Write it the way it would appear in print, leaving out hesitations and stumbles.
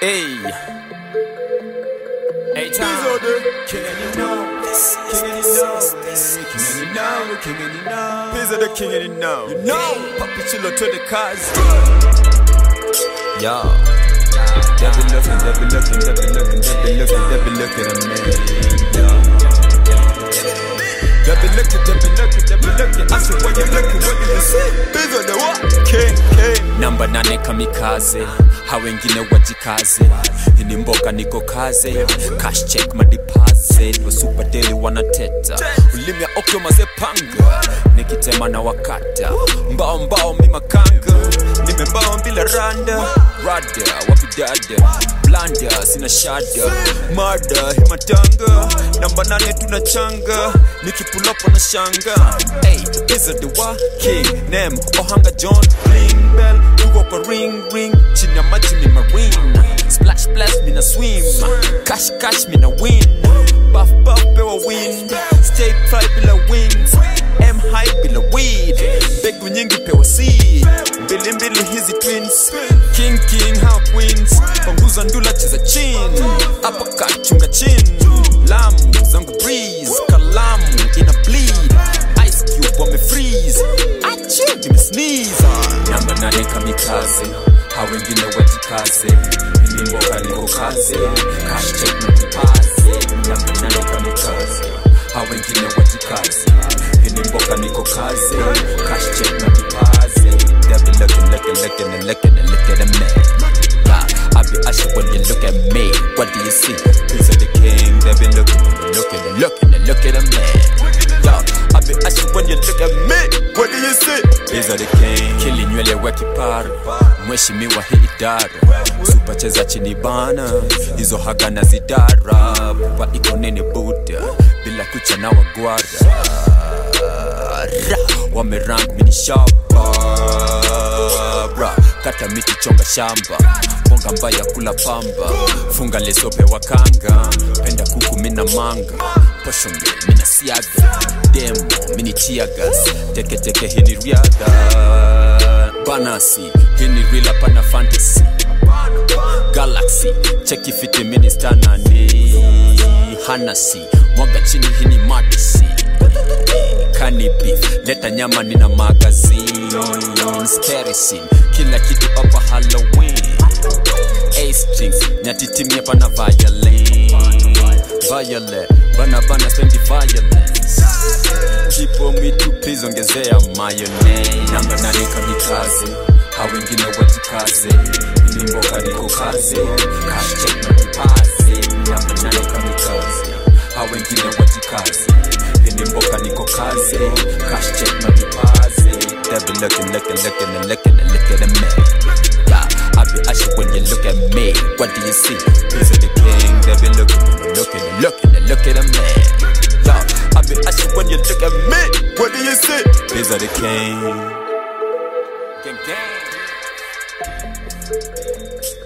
Hey, hey, time. King and you know, king and you know, king and you know, Pizza the king and you know, Papi Chilo to the cars. Yo, they be looking at me. They be looking. I said, when you looking, what do you see? Pizza the what? King. Number 9 kamikaze. Hao wengine wajikaze. Hini mboka niko kaze. Cash check my deposit. Wa super daily wanateta. Ulimi ya okyo maze panga. Nikitema na wakata. Mbao mima kanga. Nimembao bila randa. Rada, wapidada. Blanda, sina shada. Marda, himatanga. Namba 8 tunachanga. Nikipulopo na shanga. Hey, is it the wa? King, name, Ohanga John. Ring bell, tugo kwa ring. Chini ya maji mi marine. Splash, mina swim. Cash, mina win. Buff, pewa win. Stay fly bila wings. M high bila weed. Begu nyingi pewa seed. Mbili hizi twins. King, how queens. Panguza ndula cheza chin. Uppercut chunga chin. Lamu, zangu breeze. Kalamu, ina bleed. Ice cube wame freeze. Achoo, give me sneeze. Namba 9 kamikaze. Hao wengine wajikaze. Hini mboka niko kaze. Cash check na deposit. Namba 9 kamikaze. Hao wengine wajikaze. Hini mboka niko kaze. Cash check na deposit. They be looking at me. I be asking when you look at me. What do you see? Pizza the king. They be looking at me. Yo, I be asking when you look at me. What do you see? Pizza the king. Kili nywele weki para. Mheshimiwa hii idara. Super cheza chini bana. Hizo haga na zidara. Pupa iko nene buda. Bila kucha na wagwara. Wamerang mini shaba. Kata miti chonga shamba. Bonga mbaya kula pamba. Funga lesope wakanga. Penda kuku mina manga. Posho mina siaga. Demo mini tiagas. Teke hini riada. Banasi hini real apana fantasy. Galaxy cheki fiti minister nani. Hanasi mwaga chini hini madisi. Kani beef leta nyama nina magazine. Scary scene kila kitu hapa Halloween. Ace drinks nyatitimia pana violent bana spendi violence. Keep on me to please ongezea mayonnaise. Namba 9 kamikaze. Hao wengine wajikaze. Hini mboka niko kaze. Cash check na deposit. Namba 9 kamikaze. Hao wengine wajikaze. Hini mboka niko kaze. Cash check na deposit. They be looking at me. Yeah, I be asking when you look at me. What do you see? Pizza the king. They be looking at me. Yeah, I be asking when you look at me. What do you see? Pizza the king. Gang.